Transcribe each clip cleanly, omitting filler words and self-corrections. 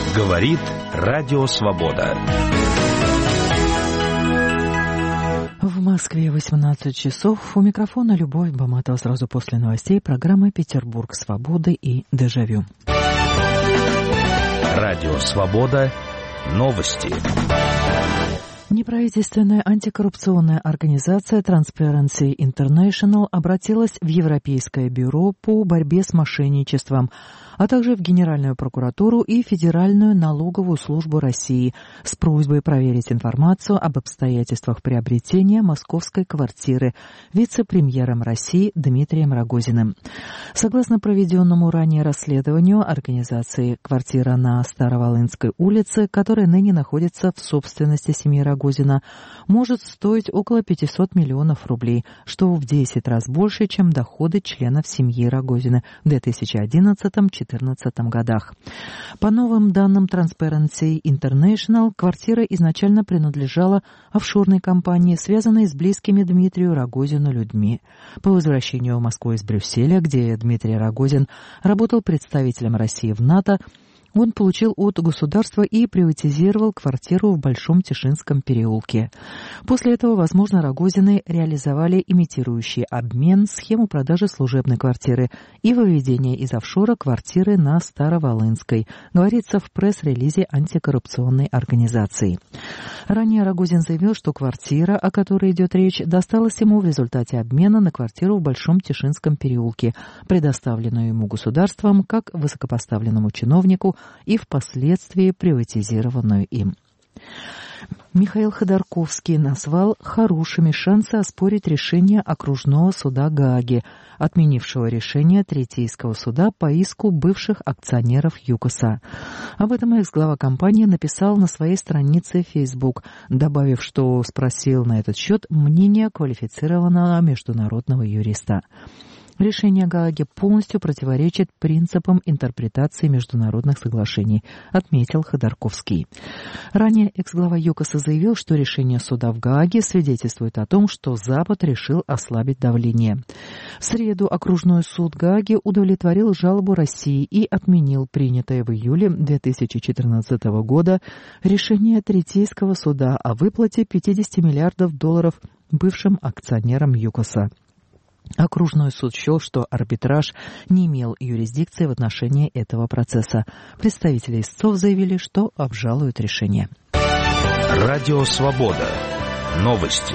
Говорит Радио Свобода. В Москве 18 часов. У микрофона Любовь Баматова. Сразу после новостей программа «Петербург свободы» и «Дежавю». Радио Свобода. Новости. Неправительственная антикоррупционная организация Transparency International обратилась в Европейское бюро по борьбе с мошенничеством, а также в Генеральную прокуратуру и Федеральную налоговую службу России с просьбой проверить информацию об обстоятельствах приобретения московской квартиры вице-премьером России Дмитрием Рогозиным. Согласно проведенному ранее расследованию организации, квартира на Староволынской улице, которая ныне находится в собственности семьи Рогозина, может стоить около 500 миллионов рублей, что в 10 раз больше, чем доходы членов семьи Рогозина в 2011-2014 годах. По новым данным Transparency International, квартира изначально принадлежала офшорной компании, связанной с близкими Дмитрию Рогозину людьми. По возвращению в Москву из Брюсселя, где Дмитрий Рогозин работал представителем России в НАТО, он получил от государства и приватизировал квартиру в Большом Тишинском переулке. После этого, возможно, Рогозины реализовали имитирующий обмен, схему продажи служебной квартиры и выведение из офшора квартиры на Староволынской, говорится в пресс-релизе антикоррупционной организации. Ранее Рогозин заявил, что квартира, о которой идет речь, досталась ему в результате обмена на квартиру в Большом Тишинском переулке, предоставленную ему государством как высокопоставленному чиновнику и впоследствии приватизированную им. Михаил Ходорковский назвал хорошими шансы оспорить решение окружного суда Гааги, отменившего решение Третейского суда по иску бывших акционеров ЮКОСа. Об этом экс-глава компании написал на своей странице Facebook, добавив, что спросил на этот счет мнение квалифицированного международного юриста. Решение Гааги полностью противоречит принципам интерпретации международных соглашений, отметил Ходорковский. Ранее экс-глава ЮКОСа заявил, что решение суда в Гааге свидетельствует о том, что Запад решил ослабить давление. В среду окружной суд Гааги удовлетворил жалобу России и отменил принятое в июле 2014 года решение Третейского суда о выплате $50 миллиардов бывшим акционерам ЮКОСа. Окружной суд счел, что арбитраж не имел юрисдикции в отношении этого процесса. Представители истцов заявили, что обжалуют решение. Радио Свобода. Новости.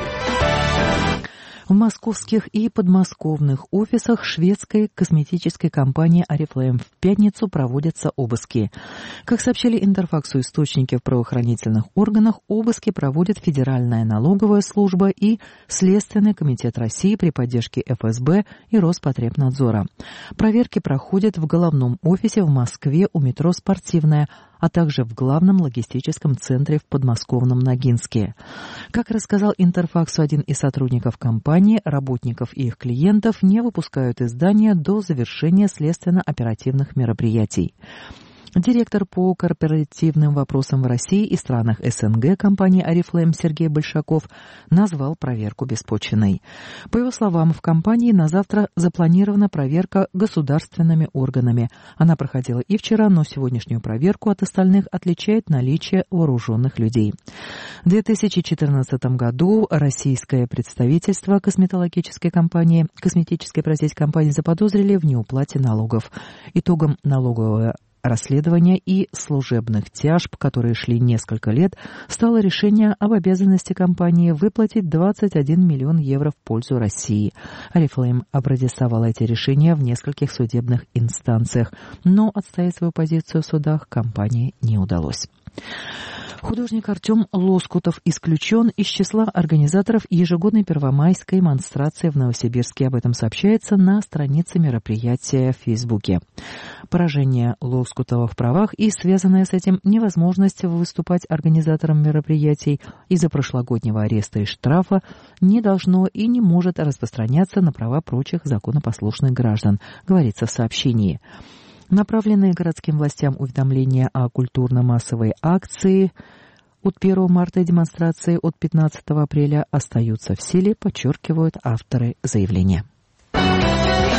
В московских и подмосковных офисах шведской косметической компании Oriflame в пятницу проводятся обыски. Как сообщили Интерфаксу источники в правоохранительных органах, обыски проводят Федеральная налоговая служба и Следственный комитет России при поддержке ФСБ и Роспотребнадзора. Проверки проходят в головном офисе в Москве у метро «Спортивная», а также в главном логистическом центре в подмосковном Ногинске. Как рассказал Интерфаксу один из сотрудников компании, работников и их клиентов не выпускают из здания до завершения следственно-оперативных мероприятий. Директор по корпоративным вопросам в России и странах СНГ компании Oriflame Сергей Большаков назвал проверку беспочвенной. По его словам, в компании на завтра запланирована проверка государственными органами. Она проходила и вчера, но сегодняшнюю проверку от остальных отличает наличие вооруженных людей. В 2014 году российское представительство косметической компании заподозрили в неуплате налогов. Итогом налогового расследования и служебных тяжб, которые шли несколько лет, стало решение об обязанности компании выплатить 21 миллион евро в пользу России. Oriflame опротестовала эти решения в нескольких судебных инстанциях, но отстоять свою позицию в судах компании не удалось. Художник Артем Лоскутов исключен из числа организаторов ежегодной первомайской монстрации в Новосибирске. Об этом сообщается на странице мероприятия в Фейсбуке. Поражение Лоскутова в правах и связанная с этим невозможность выступать организатором мероприятий из-за прошлогоднего ареста и штрафа не должно и не может распространяться на права прочих законопослушных граждан, говорится в сообщении. Направленные городским властям уведомления о культурно-массовой акции от 1 марта и демонстрации от 15 апреля остаются в силе, подчеркивают авторы заявления.